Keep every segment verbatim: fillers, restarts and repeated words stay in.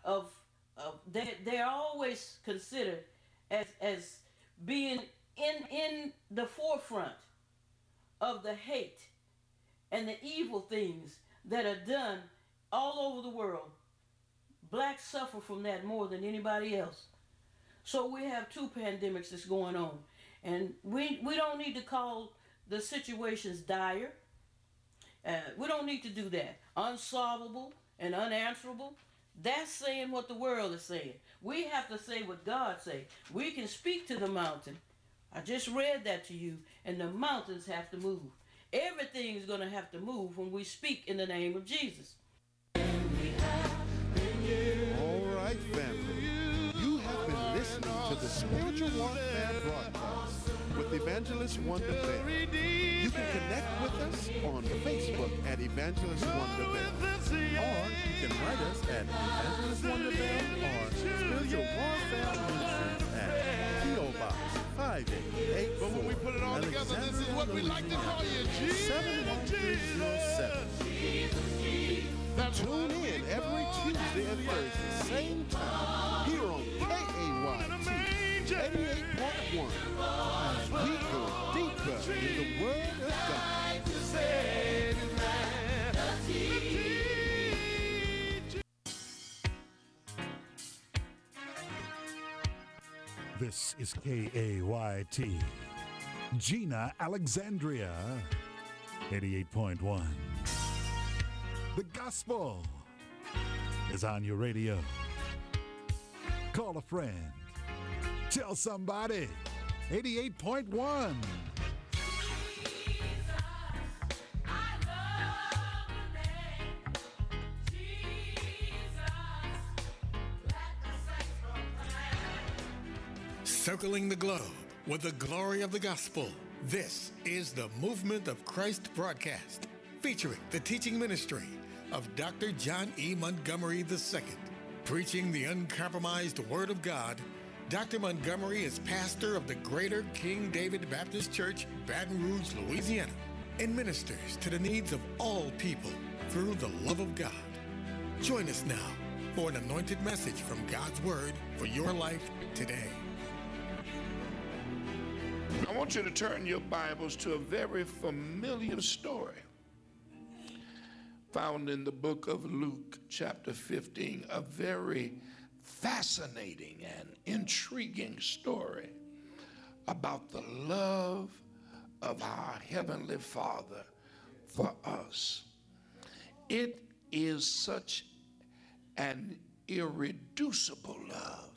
of, of they, they're always considered as, as being in, in the forefront of the hate and the evil things that are done all over the world. Blacks suffer from that more than anybody else. So we have two pandemics that's going on. And we, we don't need to call the situations dire. Uh, we don't need to do that. Unsolvable and unanswerable. That's saying what the world is saying. We have to say what God says. We can speak to the mountain. I just read that to you. And the mountains have to move. Everything is going to have to move when we speak in the name of Jesus. All right, family. You have been listening to the Spiritual Warfare broadcast with Evangelist Wonder Bell. You can connect with us on Facebook at Evangelist Wonder Bell. Or you can write us at Evangelist Wonder Bell or Spiritual Warfare Ministries at P O Box five eight eight four. But when we put it all together, this is what we like to call you, Jesus. seven one three zero seven. Tune in every Tuesday and Thursday, same time, here on K A Y T eighty-eight point one, as we go deeper in the Word of God. This is K A Y T, Gina Alexandria, eighty-eight point one. The gospel is on your radio. Call a friend. Tell somebody. eighty-eight point one. Circling the globe with the glory of the gospel. This is the Movement of Christ broadcast, featuring the teaching ministry of Doctor John E. Montgomery the Second. Preaching the uncompromised Word of God, Doctor Montgomery is pastor of the Greater King David Baptist Church, Baton Rouge, Louisiana, and ministers to the needs of all people through the love of God. Join us now for an anointed message from God's Word for your life today. I want you to turn your Bibles to a very familiar story found in the book of Luke, chapter fifteen, a very fascinating and intriguing story about the love of our Heavenly Father for us. It is such an irreducible love,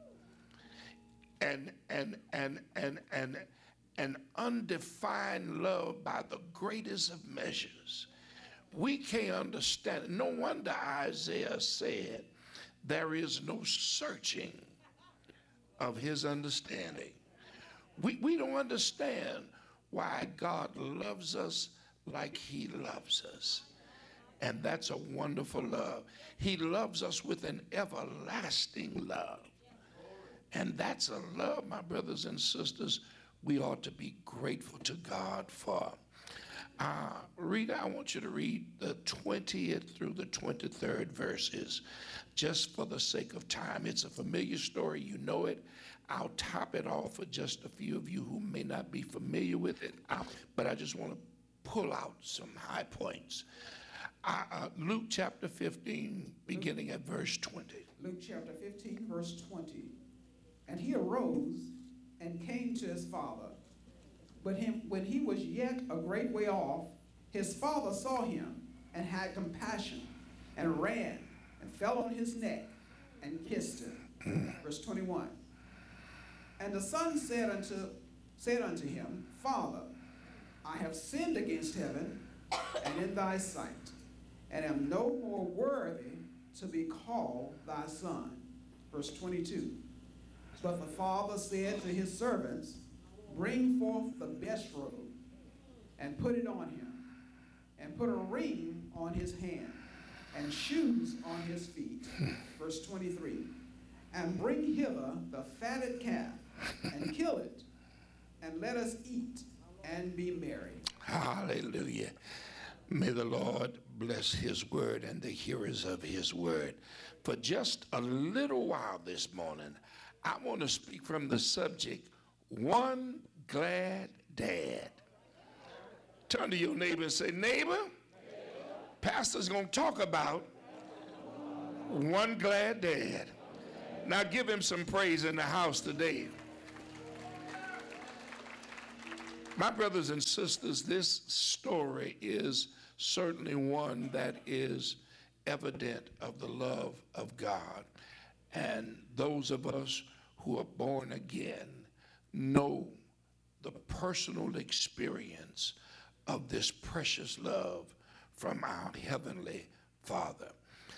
and and and and and an undefined love by the greatest of measures. We can't understand it. No wonder Isaiah said, there is no searching of his understanding. We, we don't understand why God loves us like he loves us. And that's a wonderful love. He loves us with an everlasting love. And that's a love, my brothers and sisters, we ought to be grateful to God for. Uh, Rita, I want you to read the twentieth through the twenty-third verses, just for the sake of time. It's a familiar story. You know it. I'll top it off for just a few of you who may not be familiar with it, uh, but I just want to pull out some high points. Uh, uh, Luke chapter fifteen, beginning at verse twenty. Luke chapter fifteen, verse twenty. And he arose and came to his father. But him, when he was yet a great way off, his father saw him and had compassion and ran and fell on his neck and kissed him. Verse twenty-one. And the son said unto, said unto him, Father, I have sinned against heaven and in thy sight, and am no more worthy to be called thy son. Verse twenty-two. But the father said to his servants, bring forth the best robe, and put it on him, and put a ring on his hand, and shoes on his feet. Verse twenty-three. And bring hither the fatted calf, and kill it, and let us eat and be merry. Hallelujah. May the Lord bless his word and the hearers of his word. for just a little while this morning, I want to speak from the subject, One Glad Dad. Turn to your neighbor and say, neighbor, pastor's going to talk about one glad dad. Now give him some praise in the house today. My brothers and sisters, this story is certainly one that is evident of the love of God. And those of us who are born again know the personal experience of this precious love from our Heavenly Father.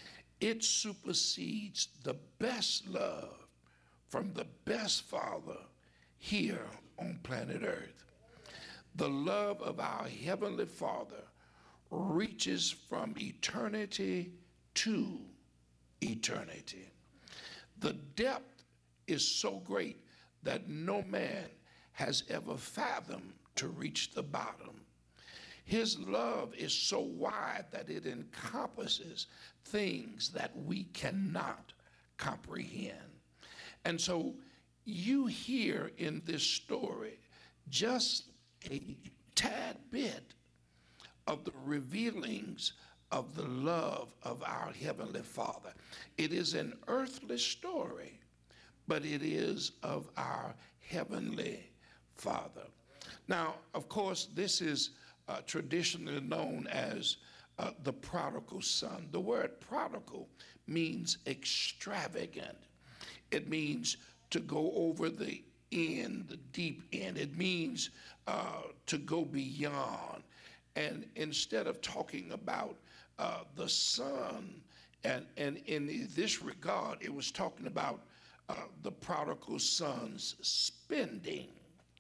It supersedes the best love from the best Father here on planet Earth. The love of our Heavenly Father reaches from eternity to eternity. The depth is so great that no man has ever fathomed to reach the bottom. His love is so wide that it encompasses things that we cannot comprehend. And so you hear in this story just a tad bit of the revealings of the love of our Heavenly Father. It is an earthly story, but it is of our Heavenly Father. Now, of course, this is uh, traditionally known as uh, the prodigal son. The word prodigal means extravagant. It means to go over the end, the deep end. It means uh, to go beyond. And instead of talking about uh, the son, and, and in this regard, it was talking about uh, the prodigal son's spending.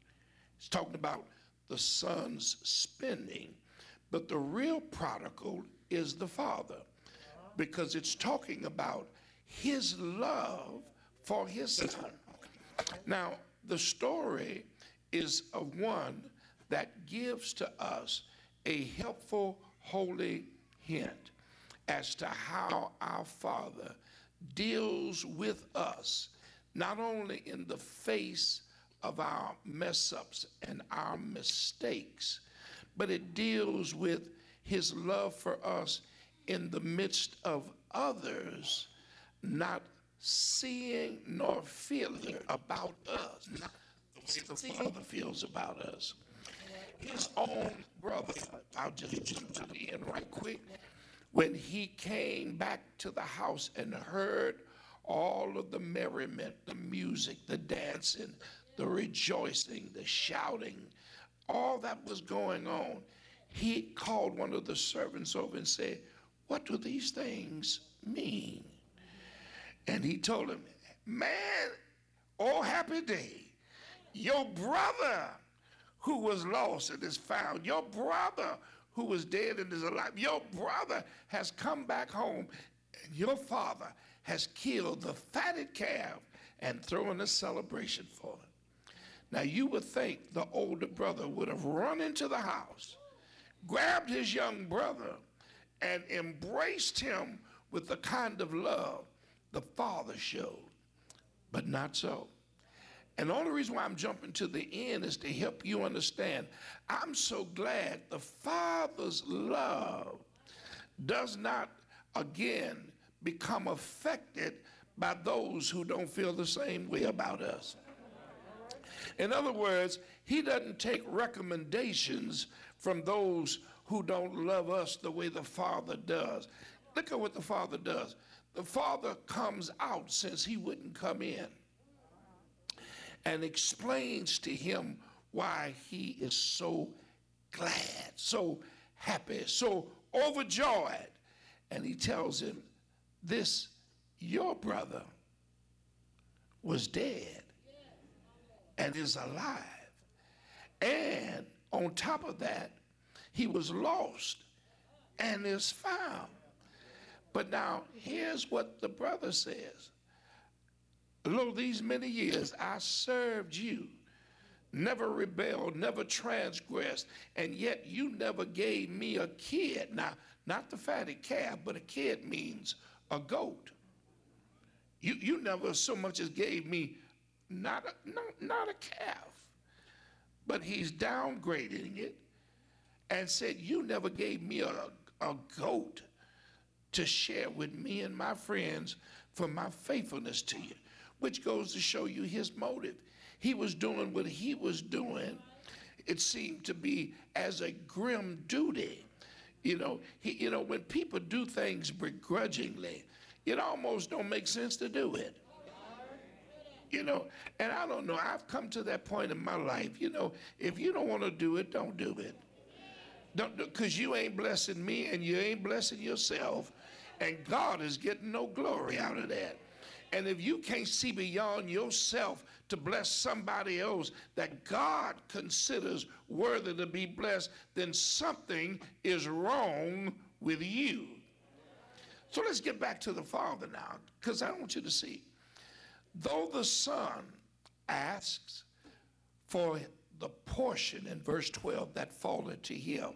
It's talking about the son's spending. But the real prodigal is the father, because it's talking about his love for his son. Now, the story is of one that gives to us a helpful, holy hint as to how our Father deals with us, not only in the face of our mess-ups and our mistakes, but it deals with his love for us in the midst of others not seeing nor feeling about us, not the way the Father feels about us. His own brother, I'll just jump to the end right quick, when he came back to the house and heard all of the merriment, the music, the dancing, the rejoicing, the shouting, all that was going on, he called one of the servants over and said, "What do these things mean?" And he told him, "Man, oh happy day, your brother who was lost and is found, your brother who was dead and is alive, your brother has come back home, and your father has killed the fatted calf and thrown a celebration for him." Now you would think the older brother would have run into the house, grabbed his young brother, and embraced him with the kind of love the father showed, but not so. And the only reason why I'm jumping to the end is to help you understand. I'm so glad the Father's love does not, again, become affected by those who don't feel the same way about us. In other words, he doesn't take recommendations from those who don't love us the way the Father does. Look at what the Father does. The Father comes out since he wouldn't come in and explains to him why he is so glad, so happy, so overjoyed. And he tells him, this, your brother, was dead and is alive. And on top of that, he was lost and is found. But now, here's what the brother says. Lo, these many years I served you, never rebelled, never transgressed, and yet you never gave me a kid. Now, not the fatted calf, but a kid means a goat. You, you never so much as gave me not a, no, not a calf. But he's downgrading it and said, you never gave me a, a goat to share with me and my friends for my faithfulness to you, which goes to show you his motive. He was doing what he was doing. It seemed to be as a grim duty. You know, he, you know, when people do things begrudgingly, it almost don't make sense to do it. You know, and I don't know, I've come to that point in my life, you know, if you don't want to do it, don't do it. Don't, because you ain't blessing me and you ain't blessing yourself, and God is getting no glory out of that. And if you can't see beyond yourself to bless somebody else that God considers worthy to be blessed, then something is wrong with you. So let's get back to the Father now, because I want you to see. Though the Son asks for the portion in verse twelve that falleth to him.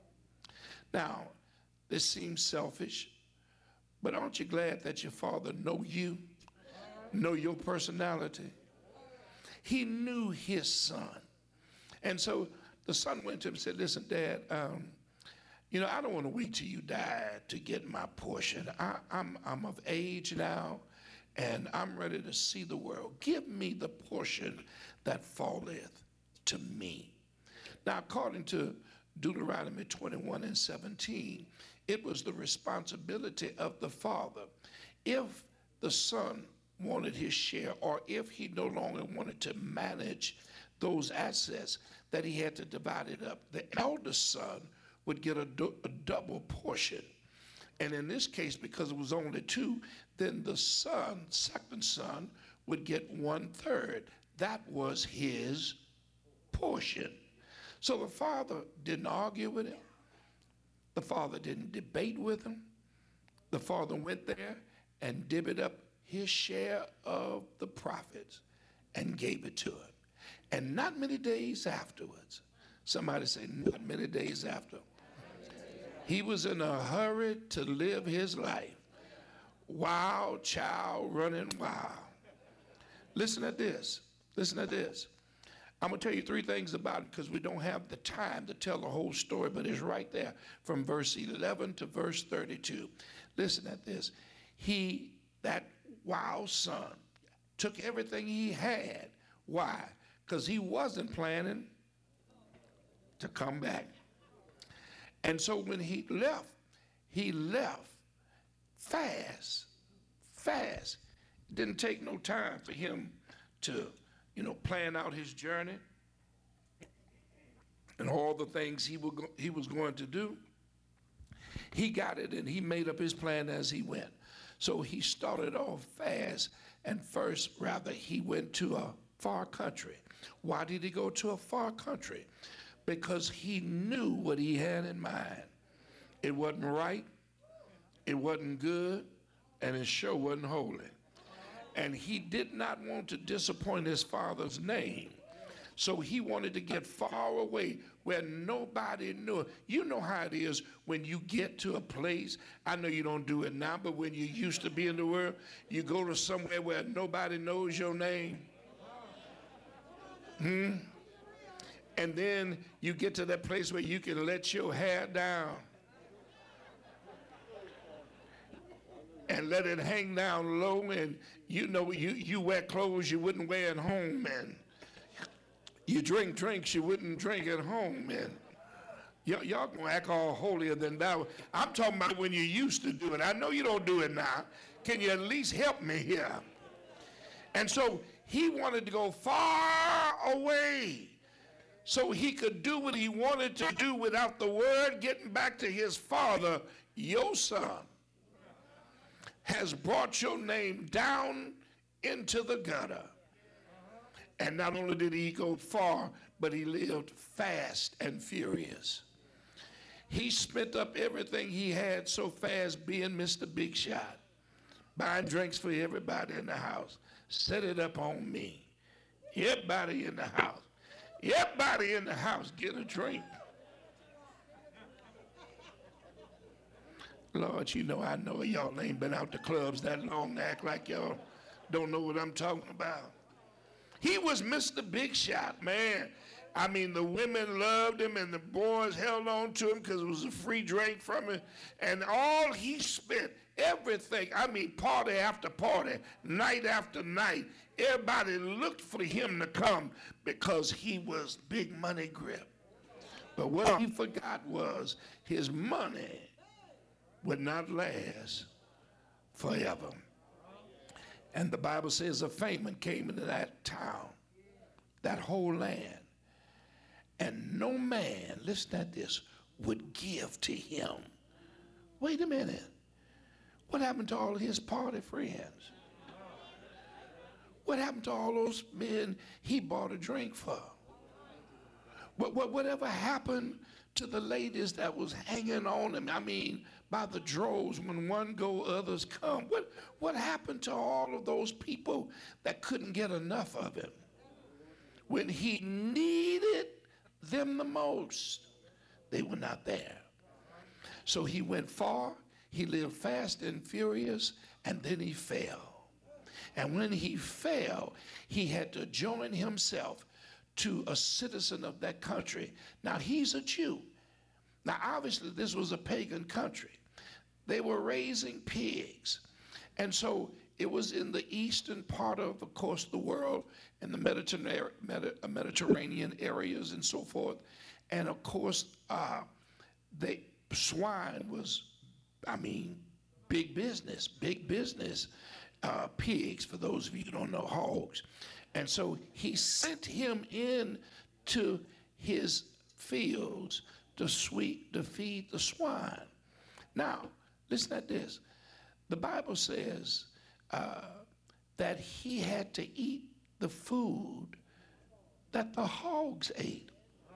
Now, this seems selfish, but aren't you glad that your Father know you, know your personality? He knew his Son. And so the Son went to him and said, listen, Dad, um, you know, I don't want to wait till you die to get my portion. I, I'm, I'm of age now, and I'm ready to see the world. Give me the portion that falleth to me. Now, according to Deuteronomy twenty-one and seventeen, it was the responsibility of the Father. If the Son wanted his share, or if he no longer wanted to manage those assets, that he had to divide it up. The eldest son would get a, du- a double portion. And in this case, because it was only two, then the son, second son, would get one third. That was his portion. So the Father didn't argue with him. The Father didn't debate with him. The Father went there and divvied up his share of the profits and gave it to him. And not many days afterwards, somebody say, not many days after, he was in a hurry to live his life. Wild child running wild. Listen to this. Listen to this. I'm going to tell you three things about it because we don't have the time to tell the whole story, but it's right there from verse eleven to verse thirty-two. Listen at this. He, that wild son, took everything he had. Why? Because he wasn't planning to come back. And so when he left, he left fast, fast. It didn't take no time for him to, you know, plan out his journey and all the things he, would go, he was going to do. He got it and he made up his plan as he went. So he started off fast, and first, rather, he went to a far country. Why did he go to a far country? Because he knew what he had in mind. It wasn't right, it wasn't good, and it sure wasn't holy. And he did not want to disappoint his father's name. So he wanted to get far away where nobody knew. You know how it is when you get to a place, I know you don't do it now, but when you used to be in the world, you go to somewhere where nobody knows your name. Hmm? And then you get to that place where you can let your hair down and let it hang down low, and you know you, you wear clothes you wouldn't wear at home, and you drink drinks you wouldn't drink at home, and y- y'all gonna act all holier than thou. I'm talking about when you used to do it. I know you don't do it now. Can you at least help me here? And so he wanted to go far away so he could do what he wanted to do without the word getting back to his father. Your son has brought your name down into the gutter. And not only did he go far, but he lived fast and furious. He spent up everything he had so fast being Mister Big Shot, buying drinks for everybody in the house. Set it up on me. Everybody in the house. Everybody in the house get a drink. Lord, you know I know y'all ain't been out to clubs that long to act like y'all don't know what I'm talking about. He was Mister Big Shot, man. I mean, the women loved him and the boys held on to him because it was a free drink from him. And all he spent, everything, I mean, party after party, night after night, everybody looked for him to come because he was big money grip. But what he forgot was his money would not last forever. And the Bible says a famine came into that town, that whole land. And no man, listen at this, would give to him. Wait a minute. What happened to all his party friends? What happened to all those men he bought a drink for? What, what, whatever happened to the ladies that was hanging on him? I mean, by the droves, when one go, others come. What, what happened to all of those people that couldn't get enough of him? When he needed them the most, they were not there. So he went far, he lived fast and furious, and then he fell. And when he fell, he had to join himself to a citizen of that country. Now, he's a Jew. Now, obviously, this was a pagan country. They were raising pigs. And so it was in the eastern part of, of course, the world, in the Mediterranean, Mediterranean areas and so forth. And of course, uh, they, swine was, I mean, big business, big business. Uh, pigs, for those of you who don't know, hogs. And so he sent him in to his fields to, sweet, to feed the swine. Now, listen at this. The Bible says uh, that he had to eat the food that the hogs ate.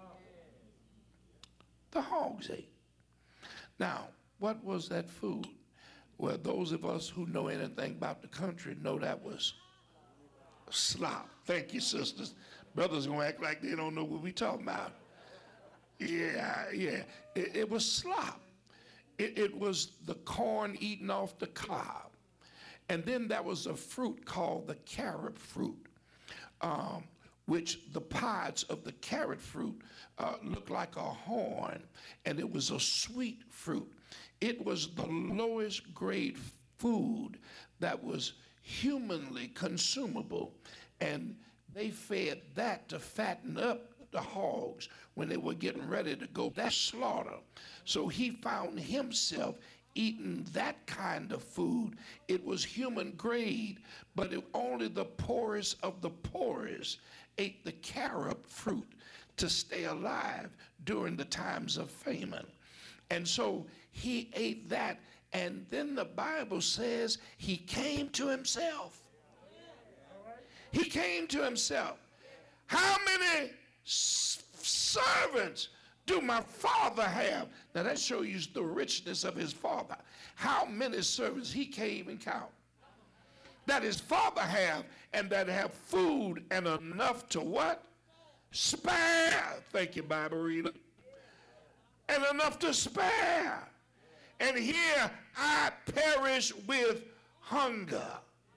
The hogs ate. Now, what was that food? Well, those of us who know anything about the country know that was slop. Thank you, sisters. Brothers gonna act like they don't know what we talking about. Yeah, yeah. It, it was slop. It, it was the corn eaten off the cob. And then there was a fruit called the carrot fruit, um, which the pods of the carrot fruit uh, looked like a horn, and it was a sweet fruit. It was the lowest grade food that was humanly consumable, and they fed that to fatten up the hogs when they were getting ready to go that slaughter. So he found himself eating that kind of food. It was human grade, but it, only the poorest of the poorest ate the carob fruit to stay alive during the times of famine. And so he ate that, and then the Bible says he came to himself. He came to himself. How many s- servants do my father have? Now that shows you the richness of his father. How many servants he can't even count. That his father have, and that have food and enough to what? Spare. Thank you, Bible reader. And enough to spare. And here I perish with hunger.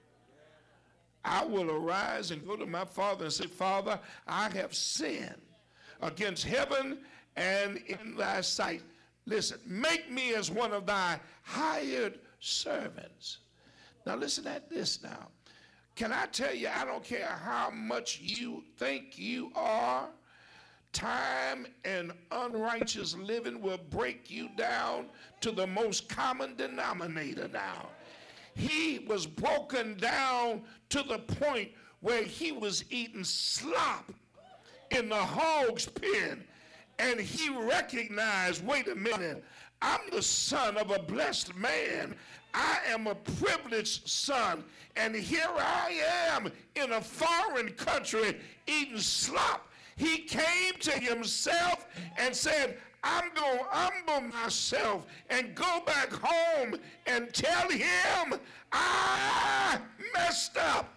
I will arise and go to my father and say, Father, I have sinned against heaven and in thy sight. Listen, make me as one of thy hired servants. Now listen at this now. Can I tell you, I don't care how much you think you are, time and unrighteous living will break you down to the most common denominator now. He was broken down to the point where he was eating slop in the hog's pen, and he recognized, wait a minute, I'm the son of a blessed man. I am a privileged son, and here I am in a foreign country eating slop. He came to himself and said, I'm going to humble myself and go back home and tell him I messed up.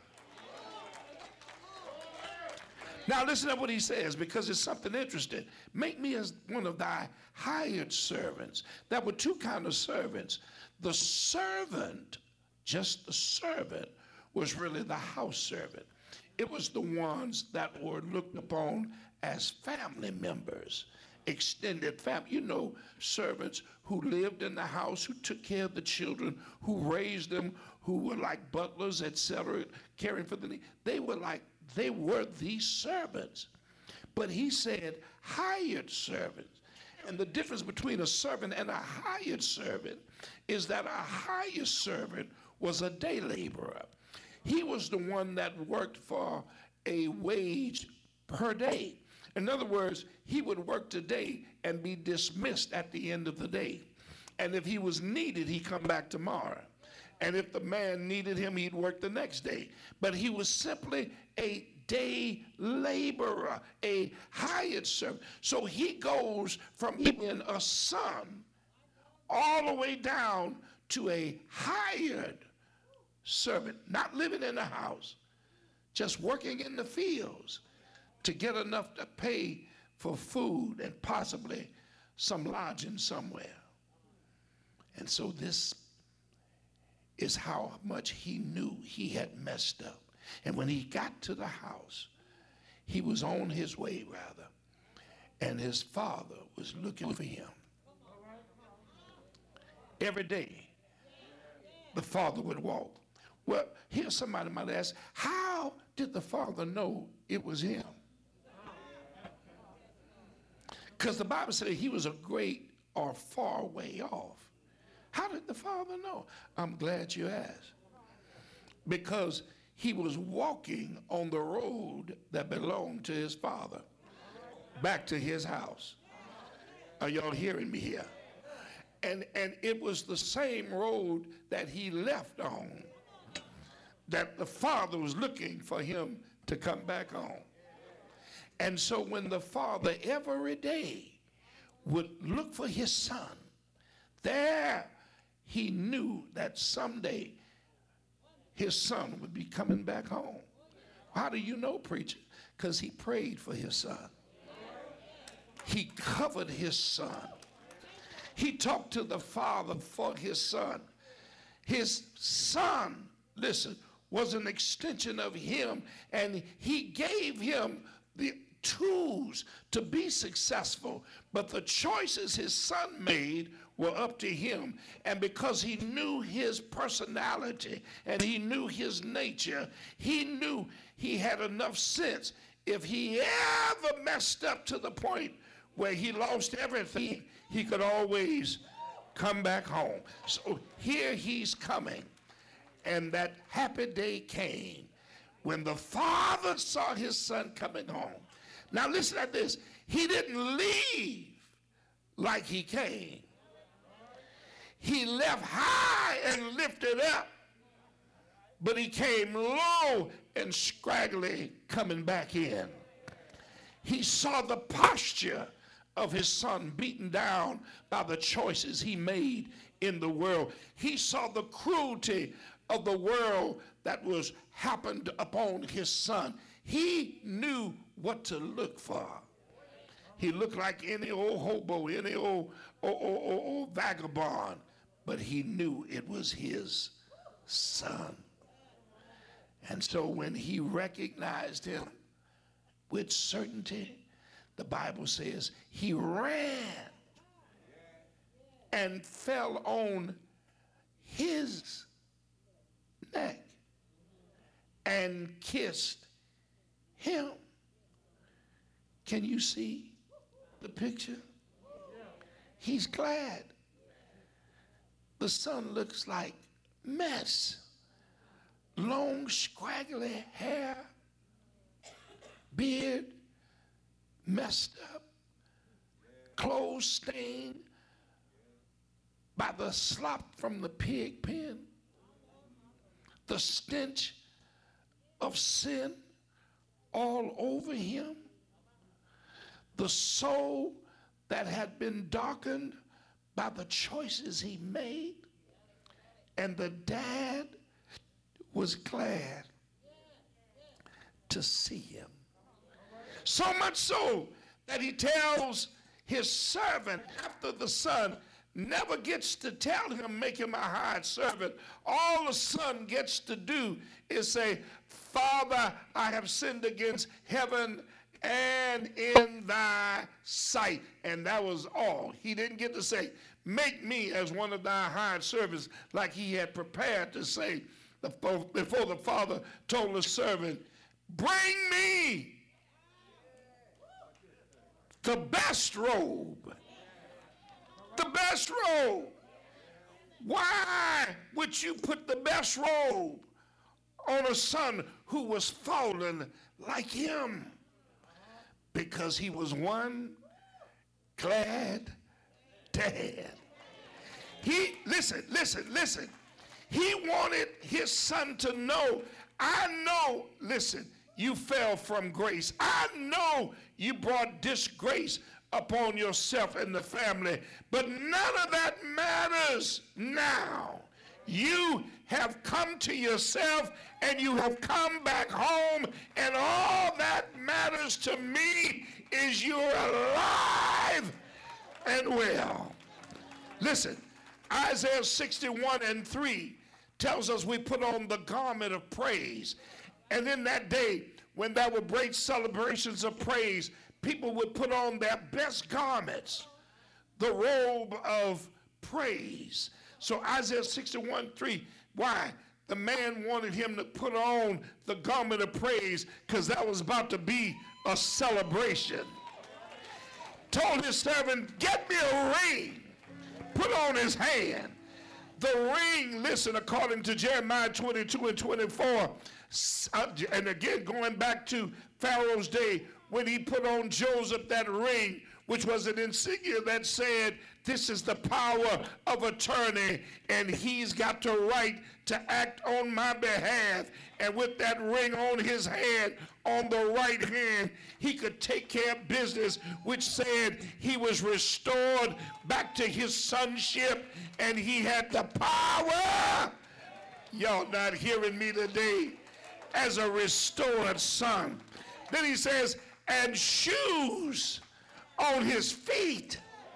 Now listen to what he says, because it's something interesting. Make me as one of thy hired servants. There were two kinds of servants. The servant, just the servant, was really the house servant. It was the ones that were looked upon as family members, extended family. You know, servants who lived in the house, who took care of the children, who raised them, who were like butlers, et cetera, caring for the needs. They were like, they were these servants. But he said hired servants. And the difference between a servant and a hired servant is that a hired servant was a day laborer. He was the one that worked for a wage per day. In other words, he would work today and be dismissed at the end of the day. And if he was needed, he'd come back tomorrow. And if the man needed him, he'd work the next day. But he was simply a day laborer, a hired servant. So he goes from being a son all the way down to a hired servant, not living in the house, just working in the fields to get enough to pay for food and possibly some lodging somewhere. And so this is how much he knew he had messed up. And when he got to the house, he was on his way, rather, and his father was looking for him. Every day, the father would walk. Well, here somebody might ask, how did the father know it was him? Because the Bible said he was a great or far way off. How did the father know? I'm glad you asked. Because he was walking on the road that belonged to his father, back to his house. Are y'all hearing me here? And, and it was the same road that he left on, that the father was looking for him to come back on. And so when the father every day would look for his son, there he knew that someday his son would be coming back home. How do you know, preacher? Because he prayed for his son. He covered his son. He talked to the father for his son. His son, listen, was an extension of him, and he gave him the tools to be successful, but the choices his son made were up to him. And because he knew his personality and he knew his nature, he knew he had enough sense. If he ever messed up to the point where he lost everything, he could always come back home. So here he's coming, and that happy day came when the father saw his son coming home. Now listen at this. He didn't leave like he came. He left high and lifted up, but he came low and scraggly coming back in. He saw the posture of his son beaten down by the choices he made in the world. He saw the cruelty of the world that was happened upon his son. He knew what to look for. He looked like any old hobo, any old, old, old, old, old vagabond, but he knew it was his son. And so when he recognized him with certainty, the Bible says he ran and fell on his neck and kissed him. Can you see the picture? He's glad. The son looks like mess. Long, scraggly hair, beard messed up, clothes stained by the slop from the pig pen, the stench of sin all over him, the soul that had been darkened by the choices he made, and the dad was glad to see him. So much so that he tells his servant after the son never gets to tell him, make him a hired servant. All the son gets to do is say, Father, I have sinned against heaven and in thy sight. And that was all. He didn't get to say, make me as one of thy hired servants, like he had prepared to say before the father told the servant, bring me the best robe. The best robe. Why would you put the best robe on a son who was fallen like him? Because he was one glad dad. He, listen, listen, listen. He wanted his son to know, I know, listen, you fell from grace. I know you brought disgrace upon yourself and the family, but none of that matters now. You have come to yourself and you have come back home, and all that matters to me is you're alive and well. Listen, Isaiah sixty-one and three tells us we put on the garment of praise. And in that day, when there were great celebrations of praise, people would put on their best garments, the robe of praise. So Isaiah sixty-one three, why? The man wanted him to put on the garment of praise because that was about to be a celebration. Told his servant, get me a ring, put on his hand. The ring, listen, according to Jeremiah twenty-two and twenty-four, and again going back to Pharaoh's day, when he put on Joseph that ring, which was an insignia that said, this is the power of attorney, and he's got the right to act on my behalf. And with that ring on his hand, on the right hand, he could take care of business, which said he was restored back to his sonship, and he had the power, y'all not hearing me today, as a restored son. Then he says, and shoes on his feet.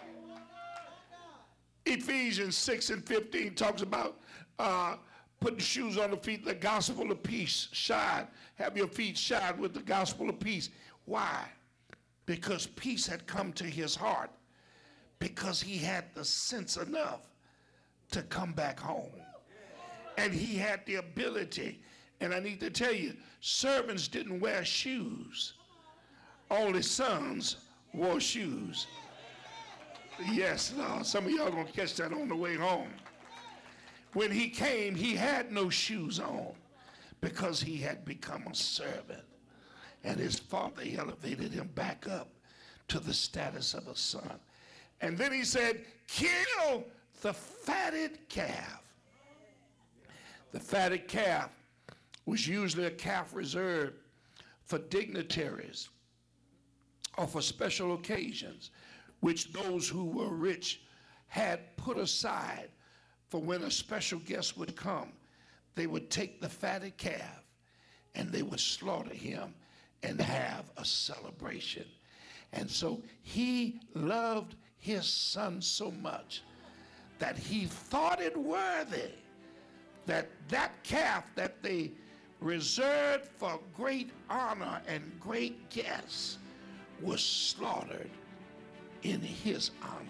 Ephesians six and fifteen talks about uh, putting shoes on the feet, the gospel of peace. Shine, have your feet shine with the gospel of peace. Why? Because peace had come to his heart, because he had the sense enough to come back home. And he had the ability, and I need to tell you, servants didn't wear shoes. Only sons wore shoes. Yes, Lord, some of y'all gonna catch that on the way home. When he came, he had no shoes on because he had become a servant. And his father elevated him back up to the status of a son. And then he said, kill the fatted calf. The fatted calf was usually a calf reserved for dignitaries or for special occasions, which those who were rich had put aside for when a special guest would come. They would take the fatted calf and they would slaughter him and have a celebration. And so he loved his son so much that he thought it worthy that that calf that they reserved for great honor and great guests was slaughtered in his honor.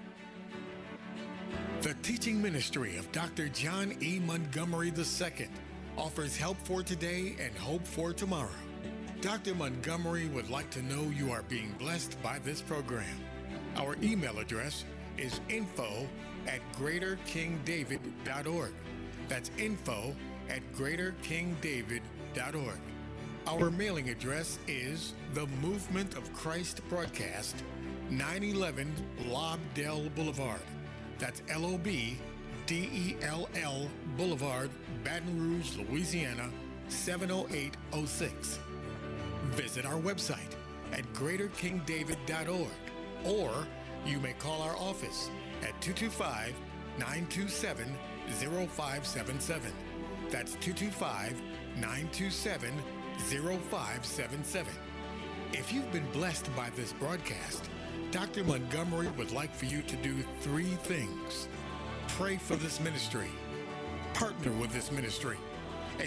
The teaching ministry of Doctor John E. Montgomery the Second offers help for today and hope for tomorrow. Doctor Montgomery would like to know you are being blessed by this program. Our email address is info at greater king david dot org. That's info at greater king david dot org. Our mailing address is The Movement of Christ Broadcast, nine eleven Lobdell Boulevard. That's L O B D E L L Boulevard, Baton Rouge, Louisiana, seven oh eight oh six. Visit our website at greater king david dot org, or you may call our office at two two five, nine two seven, zero five seven seven. That's two two five, nine two seven, zero five seven seven. If you've been blessed by this broadcast, Doctor Montgomery would like for you to do three things. Pray for this ministry. Partner with this ministry.